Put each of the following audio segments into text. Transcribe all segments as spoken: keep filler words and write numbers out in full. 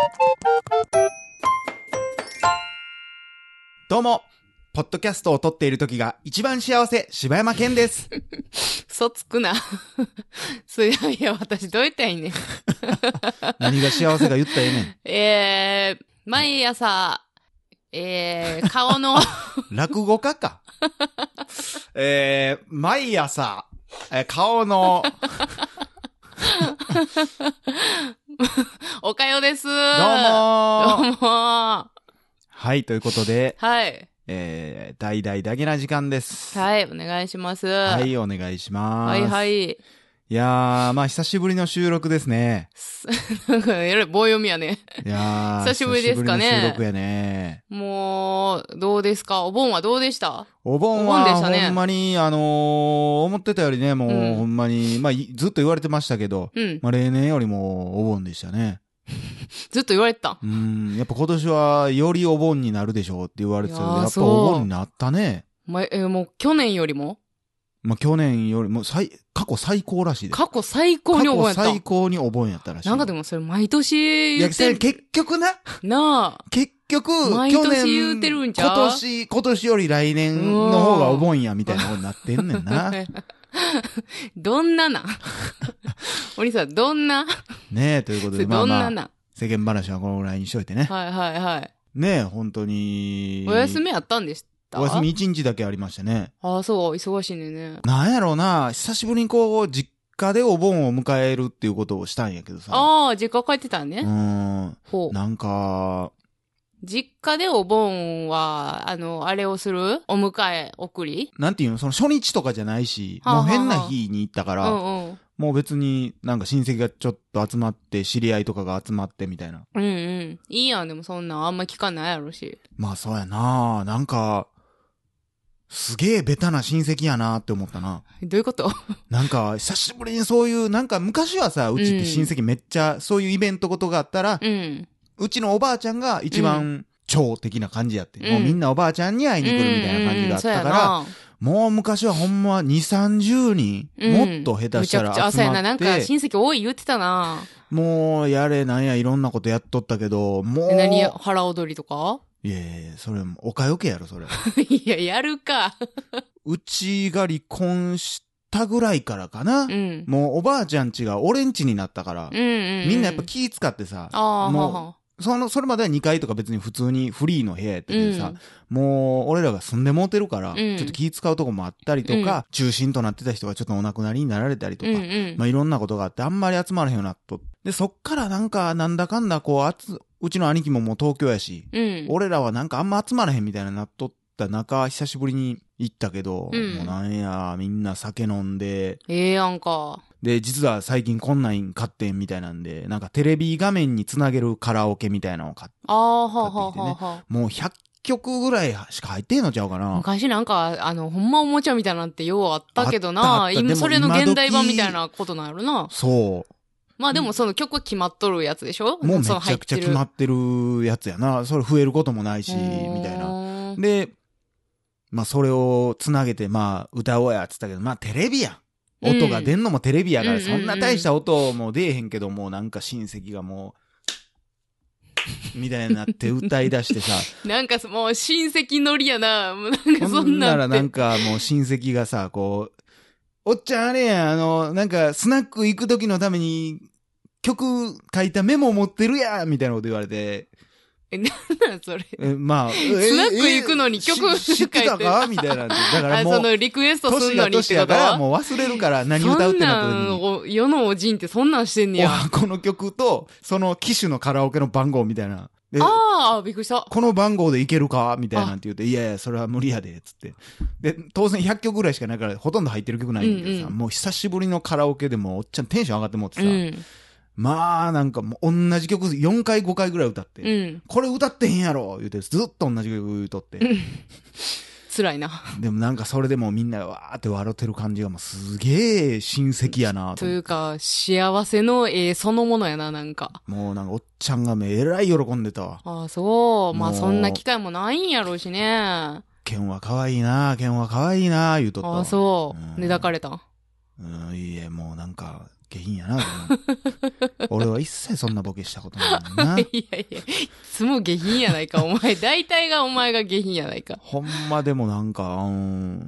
どうも、ポッドキャストを撮っている時が一番幸せ、柴山健です。 嘘つくな。それいや、私どう言ったらいいねん。 何が幸せか言ったらええねん。 えー、毎朝、えー、顔の。 落語家か。えー、毎朝、えー、顔の。 おかよです。どうもー。 どうもはい、ということで、 はい。 えー、大々だけな時間です。 はい、お願いします。 はい、お願いします。 はいはい。 いやー、まあ久しぶりの収録ですね。 なんか、えらい棒読みやね。 いやー、 久しぶりですかね。 久しぶりの収録やね。 もう、どうですか？お盆はどうでした？ お盆は、 お盆でしたね、 ほんまに、あのー、思ってたよりね、もう、 うん、 ほんまに、まあ、ずっと言われてましたけど、 うん、 まあ、例年よりもお盆でしたね。 ずっと言われてた。 うん、やっぱ今年はよりお盆になるでしょうって言われてたけど、やっぱお盆になったね。 ま、えー、もう去年よりもまあ、去年よりも最、過去最高らしいで。 過去最高にお盆やった。 過去最高にお盆やったらしい。 なんかでもそれ毎年言ってる。 いや、結局な。 なあ。 結局、 毎年言うてるんちゃう？ 今年、今年より来年の方がお盆やみたいなことになってんねんな。 どんななお兄さん、どんなねえ、ということで、まあまあ。 どんなな世間話はこのぐらいにしといてね。 はいはいはい。 ねえ、本当に。 お休みあったんでしたお休み一日だけありましたね。 ああ、そう、忙しいねね。 なんやろうな、久しぶりにこう、実家でお盆を迎えるっていうことをしたんやけどさ。 ああ、実家帰ってたんね。 うーん。 ほう。 なんか、 実家でお盆は、あの、あれをするお迎え、送りなんていうの、その初日とかじゃないし、 はあはあはあ、 もう変な日に行ったから、 うんうん。 もう別になんか親戚がちょっと集まって、知り合いとかが集まってみたいな。 うんうん。いいやん、でもそんなんあんま聞かないやろし。 まあそうやな、なんか、すげえベタな親戚やなって思ったな。 どういうこと？ なんか、久しぶりにそういう、なんか昔はさ、うちって親戚めっちゃ、そういうイベントことがあったら、 うん、 うちのおばあちゃんが一番超的な感じやって、 うん、 もうみんなおばあちゃんに会いに来るみたいな感じがあったから、うんうん、もう昔はほんまに、さんじゅうにん、うん、もっと下手したら集まって。めちゃくちゃ朝やな、 なんか親戚多い言ってたな。 もう、やれなんやいろんなことやっとったけど、もう。 何腹踊りとか？ いやいや、それも、おかよけやろ、それ。 いや、やるか。 うちが離婚したぐらいからかな。うん、もうおばあちゃん家が俺ん家になったから、うんうんうん、みんなやっぱ気使ってさ、あもうははその、それまではにかいとか別に普通にフリーの部屋やったけどさ、うん、もう俺らが住んでもうてるから、うん、ちょっと気使うとこもあったりとか、うん、中心となってた人がちょっとお亡くなりになられたりとか、うんうん、まあいろんなことがあってあんまり集まらへんようになっと。で、そっからなんかなんだかんだこう、あつ、うちの兄貴ももう東京やし、うん、俺らはなんかあんま集まらへんみたいななっとった中、久しぶりに行ったけど、うん、もうなんや、みんな酒飲んで、 ええやんか。 で、実は最近こんなん買ってんみたいなんで、なんかテレビ画面につなげるカラオケみたいなのを買ってきてね。ああ、はあ、はあ、はあ。もうひゃっきょくぐらいしか入ってんのちゃうかな。 昔なんか、あの、ほんまおもちゃみたいなのってようあったけどな。今、それの現代版みたいなことなんやろな。 そう。 まあでもその曲は決まっとるやつでしょ？ もうめちゃくちゃ決まってるやつやな。それ増えることもないし、みたいな。で、まあそれをつなげて、まあ歌おうやっつったけど、まあテレビやん。音が出んのもテレビやから、そんな大した音も出えへんけど、もうなんか親戚がもう、みたいになって歌い出してさ。 なんかもう親戚乗りやな。なんかそんなん。 ならなんかもう親戚がさ、こう、おっちゃんあれやん、あの、なんかスナック行く時のために曲書いたメモ持ってるやんみたいなこと言われて。 え、なんなんそれ。 え、まあ、 スナック行くのに曲知ってたかみたいな。だからもう。 そのリクエストするのにってことは。 年が年やからもう忘れるから何歌うってなった時に。世のおじんってそんなんしてんねや。 この曲と、その機種のカラオケの番号みたいな。 ああ、びっくりした。 この番号でいけるかみたいなんて言うて、いやいや、それは無理やで、つって。で、当然ひゃっきょくぐらいしかないから、ほとんど入ってる曲ないんだけどさ、うんうん、もう久しぶりのカラオケでもおっちゃんテンション上がってもってさ、うん、まあ、なんかもう同じ曲よんかいごかいぐらい歌って、うん、これ歌ってへんやろ言うて、ずっと同じ曲言うとって。うん辛いな。 でもなんかそれでもみんなわーって笑ってる感じがもうすげえ親戚やなと。 というか、幸せの絵そのものやな、なんか。 もうなんかおっちゃんがめえらい喜んでたわ。 ああ、そう。まあそんな機会もないんやろうしね。 ケンは可愛いな、ケンは可愛いな、言うとった。 ああ、そう。うん、ねだかれたん。 うん、いいえ、もうなんか、 下品やな、俺は一切そんなボケしたことないもんな。 いやいや、いつも下品やないか、お前。大体がお前が下品やないか。 ほんまでもなんか、うん、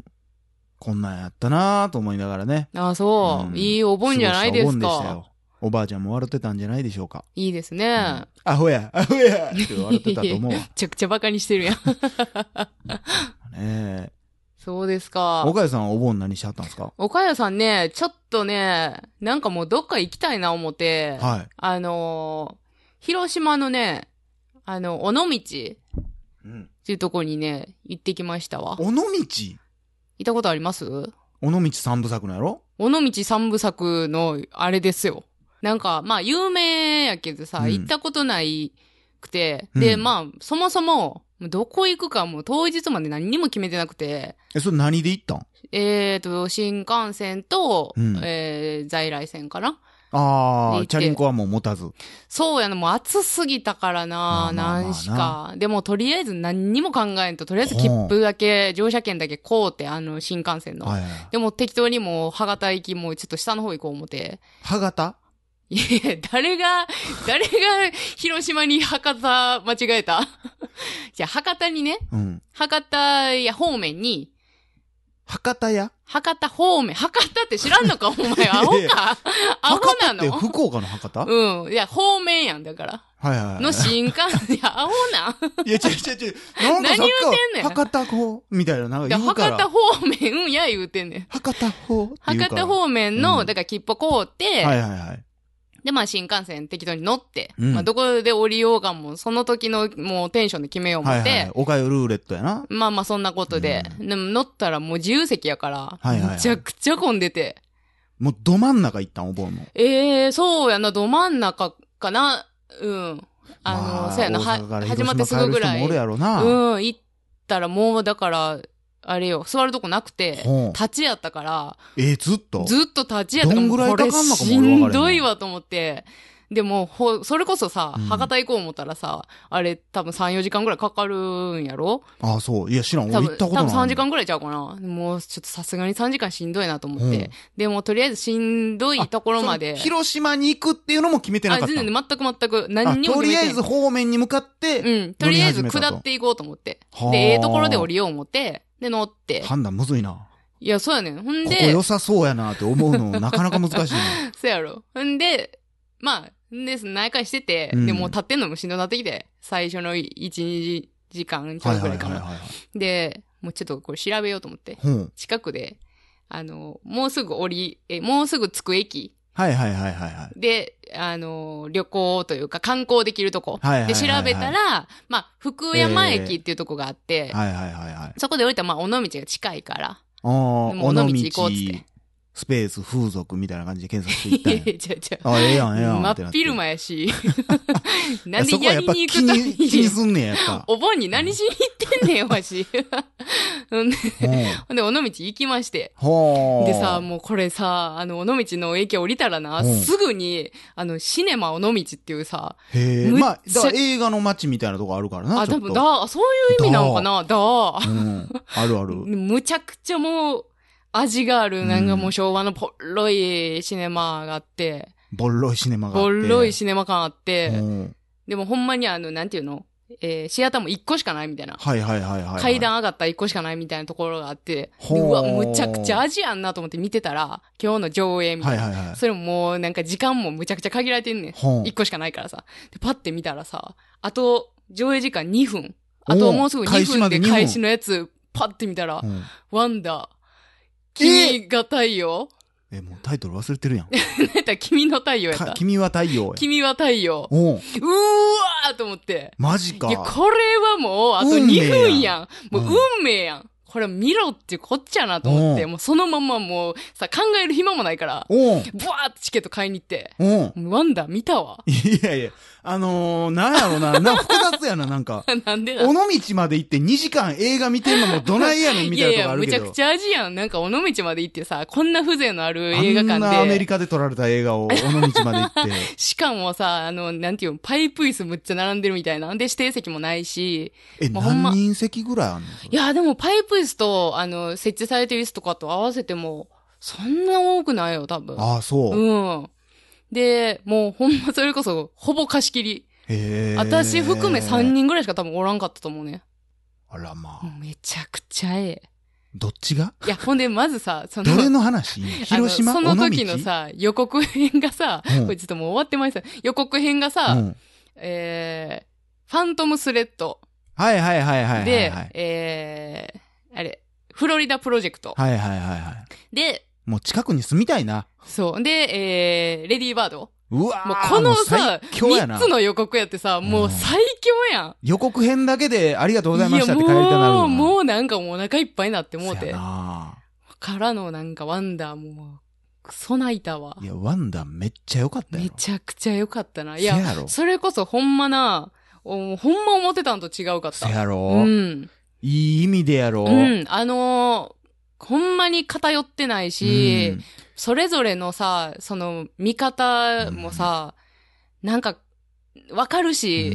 こんなんやったなぁと思いながらね。 ああ、そう、うん。いいお盆じゃないですか。お盆でしたよ。 おばあちゃんも笑ってたんじゃないでしょうか。 いいですね。うん、 アホや、アホやって笑ってたと思うわ。 めちゃくちゃバカにしてるやん。 ねえ。 そうですか。 岡谷さんはお盆何しちゃったんですか？ 岡谷さんね、ちょっとね、なんかもうどっか行きたいな思って、はい。あのー、広島のね、あの、尾道、うん。っていうとこにね、行ってきましたわ。 尾道？ 行ったことあります？ 尾道三部作のやろ？ 尾道三部作の、あれですよ。なんか、まあ、有名やけどさ、うん、行ったことないくて、で、うん、まあ、そもそも、どこ行くかもう当日まで何にも決めてなくて。 え、それ何で行ったん？ えーと、新幹線と、うん、えー、在来線かな？ ああ、チャリンコはもう持たず。 そうやな、もう暑すぎたからな、まあまあまあな何しか。でもとりあえず何にも考えんと、とりあえず切符だけ、乗車券だけ買うて、あの、新幹線の。はいはい、でも適当にもう、博多行きもちょっと下の方行こう思って。 博多？ いや、誰が、誰が広島に博多間違えた？じゃあ博多にね、うん、博多や方面に、 博多や博多方面、博多って知らんのかお前、アホかアホなの？ 博多って福岡の博多？ うん。いや、方面やんだから。 はいはい、はい。 の新幹線、いや、アホな。 いや、違う違う違う。なんか何言うてんねん。 博多方みたいな、なんか言うから。 博多方面、うん、や言うてんねん。 博多方博多方面の、うん、だから切符買うて、 はいはいはい。 で、まあ新幹線適当に乗って、うん、まあどこで降りようかも、その時のもうテンションで決めよう思って。はいはい。 おかゆルーレットやな。 まあまあそんなことで。うん、でも乗ったらもう自由席やから、はいはいはい、めちゃくちゃ混んでて。 もうど真ん中行ったんお盆の。 ええー、そうやな、ど真ん中かな。うん。あの、まあ、そうやな、は、始まってすぐぐらい。 おるやろな。 うん、行ったらもうだから、あれよ、座るとこなくて、立ちやったから。 えー、ずっとずっと立ちやったから、 どんぐらいかかんのかもこれしんどいわと思って。でも、ほ、それこそさ、うん、博多行こう思ったらさ、あれ多分さん、よじかんぐらいかかるんやろ？ ああ、そう。いや、知らん。俺行ったことない。 多分さんじかんぐらいちゃうかな。もう、ちょっとさすがにさんじかんしんどいなと思って。うん、でも、とりあえずしんどいところまで。 広島に行くっていうのも決めてなかった？ あ、全然全く全く。何にも決めてない。 とりあえず方面に向かって、 うん。とりあえず下っていこうと思って。で、ええところで降りよう思って、で、乗って。 判断むずいな。 いや、そうやねん。ほんで。 ここ良さそうやなって思うのなかなか難しいな。 そうやろ。ほんで、まあ、で、内会してて、うん、で、もう立ってんのもしんどなってきて、最初のいち、にじかんちょいぐらいかな。で、もうちょっとこれ調べようと思って、うん、近くで、あの、もうすぐ降り、え、もうすぐ着く駅。 はいはいはいはいはい。 で、あの、旅行というか観光できるとこ。はいはいはいはい、で、調べたら、まあ、福山駅っていうとこがあって、えー、はいはいはいはい。そこで降りたら、まあ、尾道が近いから、 尾道行こうっつって。 スペース風俗みたいな感じで検索していったんや。 いやいや、ちゃちゃ。 あ、ええやん、ええやん。 真っ昼間やし。なんでやりに行くかに。気にすんねんやった。 お盆に何しに行ってんねん、わし。ほんで、ほんで、尾道行きまして。でさ、もうこれさ、あの、尾道の駅降りたらな、すぐに、あの、シネマ尾道っていうさ。 へえ。まあ、だ映画の街みたいなとこあるからな。 あ、多分、だ、そういう意味なのかな、だ。 うん。あるある。 むちゃくちゃもう、味がある、なんかもう昭和のポッロいシネマがあって。 ボッロいシネマがあって。 ボッロいシネマ感あって。うん、でもほんまにあの、なんていうのえー、シアターも一個しかないみたいな。 はいはいはいはい、はい。 階段上がったら一個しかないみたいなところがあって。でうわ、むちゃくちゃ味やんなと思って見てたら、今日の上映みたいな。はいはいはい。それももうなんか時間もむちゃくちゃ限られてんねん。一個しかないからさ。で、パッて見たらさ、あと、上映時間にふん。あともうすぐにふんで開始のやつ、パッて見たら、ワンダー。君が太陽え、もうタイトル忘れてるやん。 なんだ、君の太陽やった。 君は太陽。 君は太陽。ううわーと思って。 マジか。 いや、これはもう、あとにふんやん。もう運命やん。これ見ろってこっちやなと思って、もうそのままもうさ、考える暇もないから、ブワーってチケット買いに行って、ワンダー見たわ。 いやいや、あのー、なんやろな、な、複雑やな、なんか。 なんでだ尾道まで行ってにじかん映画見てんのもどないやねんみたいなとこあるけど。 いやいや、むちゃくちゃ味やん。なんか尾道まで行ってさ、こんな風情のある映画館で。 あんなアメリカで撮られた映画を尾道まで行って。 しかもさ、あの、なんていうの、パイプ椅子むっちゃ並んでるみたいな。で、指定席もないし。 え、何人席ぐらいあんの？ いや、でもパイプ椅子と、あの、設置されてる椅子とかと合わせても、そんな多くないよ、多分。 ああ、そう。 うん。 で、もうほんまそれこそ、ほぼ貸し切り。へー。私含めさんにんぐらいしか多分おらんかったと思うね。 あらまあ。 めちゃくちゃええ。 どっちがいや、ほんで、まずさ、その。 どれの話広島その時のさ、予告編がさ、うん、これちょっともう終わってまいさ、予告編がさ、うん、えー、ファントムスレッド。 はいはいはいはいはい、はい。 で、えー、あれ、フロリダプロジェクト。 はいはいはいはい。 で、 もう近くに住みたいな。 そう。で、えー、レディーバード。 うわもうこのさ、みっつの予告やってさ、もう最強やん。うん、 予告編だけでありがとうございましたって帰りたなるの。 もう、もうなんかもうお腹いっぱいになってもうて。からのなんかワンダーもう、クソ泣いたわ。 いや、ワンダーめっちゃ良かったよ。 めちゃくちゃ良かったな。いや、それこそほんまな、ほんま思ってたんと違うかった。 せやろうん。 いい意味でやろうん。あのー、ほんまに偏ってないし、うん、それぞれのさ、その見方もさ、うん、なんかわかるし、うん、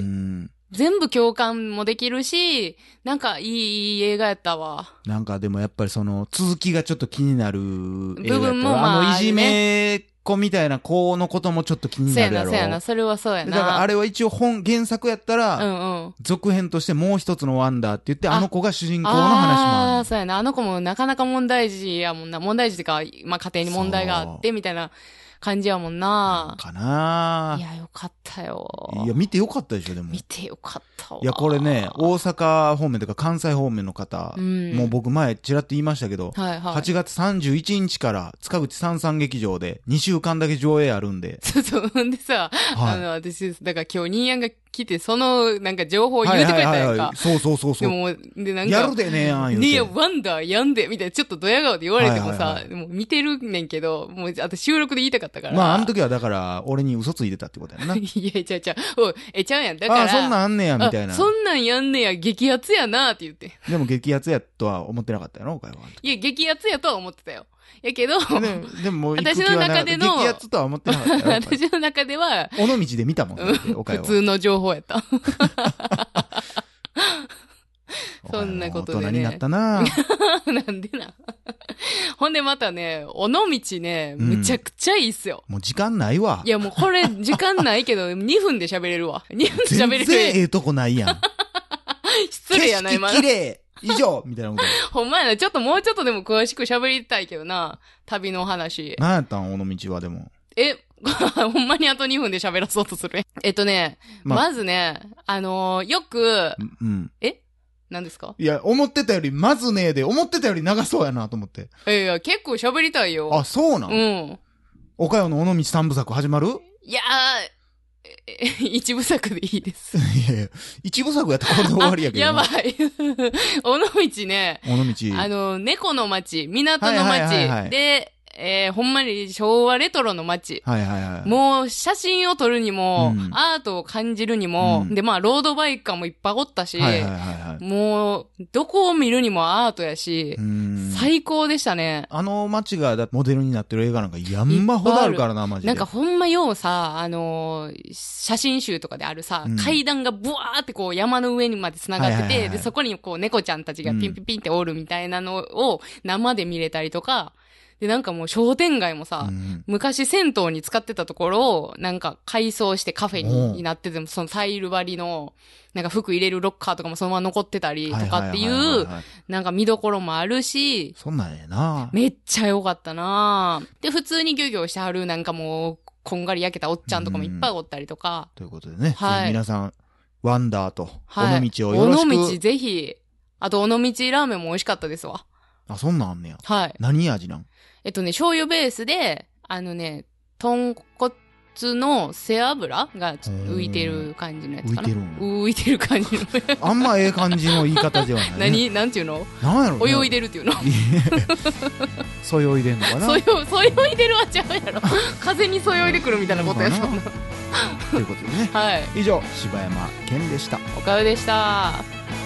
全部共感もできるし、なんかいい映画やったわ。 なんかでもやっぱりその続きがちょっと気になる映画やった。部分もまあ、 あのいじめ子みたいな子のこともちょっと気になるやろ。 そうやな、そうやな、それはそうやな。 だからあれは一応本、原作やったら、 うんうん、 続編としてもう一つのワンダーって言って、あの子が主人公の話もある。 ああ、そうやな。あの子もなかなか問題児やもんな。問題児ってか、まあ家庭に問題があって、みたいな感じやもんな。 かな。 いや、よかったよ。 いや、見てよかったでしょ、でも。 見てよかったわ。 いや、これね、大阪方面とか関西方面の方、うん、もう僕前ちらっと言いましたけど、はいはい、はちがつさんじゅういちにちから塚口三三劇場でにしゅうかんだけ上映あるんで。 そうそう。んでさ、はい、あの、私、だから今日ニーヤンが来て、その、なんか情報を言うてくれたやんか。はいはいはいはい、 そうそうそうそう。 でも、で、なんか。 やるでねやん、言うて。 ニーヤン、ワンダーやんで、みたいな、ちょっとドヤ顔で言われてもさ、はいはいはい、もう見てるねんけど、もう、あと収録で言いたかったから。 まあ、あの時はだから、俺に嘘ついてたってことやな。 いや、ちゃうちゃう。おい、え、ちゃうやん。だから。 あ、そんなんあんねや、みたいな。 そんなんやんねや、激アツやなって言って。 でも激アツやとは思ってなかったやろ、おかよは。 いや、激アツやとは思ってたよ。やけど、 で, でも私の中での、 激アツとは思ってなかったよ。 私の中では、 尾道で見たもん、おかよは。 普通の情報やった。そんなことでね。 大人になったななんでな。ほんでまたね、尾道ね、むちゃくちゃいいっすよ。 うん、もう時間ないわ。 いやもうこれ時間ないけど、にふんで喋れるわ。にふんで喋れる。 全然ええとこないやん。 失礼やな、今の。 景色綺麗以上みたいなこと。 ほんまやな、ちょっともうちょっとでも詳しく喋りたいけどな、旅の話。 何やったん、尾道はでも。 え、ほんまにあとにふんで喋らそうとする。えっとね、ま、まずね、あのー、よく、うん、え何ですか？ いや、思ってたより、まずねえで、思ってたより長そうやなと思って。 いや、結構喋りたいよ。 あ、そうなん？ うん。 岡山の尾道三部作始まる？ いやー、一部作でいいです。 いやいや、一部作やったらこれで終わりやけど。 やばい。尾道ね。 尾道。 あの、猫の町、港の町、はいはいはいはい、で、えー、ほんまに昭和レトロの街。 はいはいはい。 もう写真を撮るにも、うん、アートを感じるにも、うん、で、まあ、ロードバイカーもいっぱいおったし、はいはいはいはい、もう、どこを見るにもアートやし、最高でしたね。 あの街がモデルになってる映画なんか山ほどあるからな、マジで。 なんかほんまようさ、あのー、写真集とかであるさ、うん、階段がブワーってこう山の上にまで繋がってて、はいはいはいはい、で、そこにこう猫ちゃんたちがピンピンピンっておるみたいなのを生で見れたりとか、で、なんかもう商店街もさ、うん、昔銭湯に使ってたところを、なんか改装してカフェになってても、そのタイル張りの、なんか服入れるロッカーとかもそのまま残ってたりとかっていう、なんか見どころもあるし、 そんなんやな。 めっちゃ良かったな。で、普通に漁業してはる、なんかもう、こんがり焼けたおっちゃんとかもいっぱいおったりとか。 ということでね、はい、皆さん、ワンダーと、尾道をよろしく。 尾道ぜひ、あと尾道ラーメンも美味しかったですわ。 あ、そんなんあんねや。 はい。 何味なん？ えっとね、醤油ベースで、あのね、豚骨の背脂が浮いてる感じのやつかな。 浮いてるん浮いてる感じの。 あんまええ感じの言い方ではない、ね。 何なんていうの？ なんやろ、ね、 泳いでるっていうの。 そよいでんのかな？ そよ、そよいでるはちゃうやろ。風にそよいでくるみたいなことやそんな。 ということでね。 はい。 以上、柴山健でした。 おかゆでした。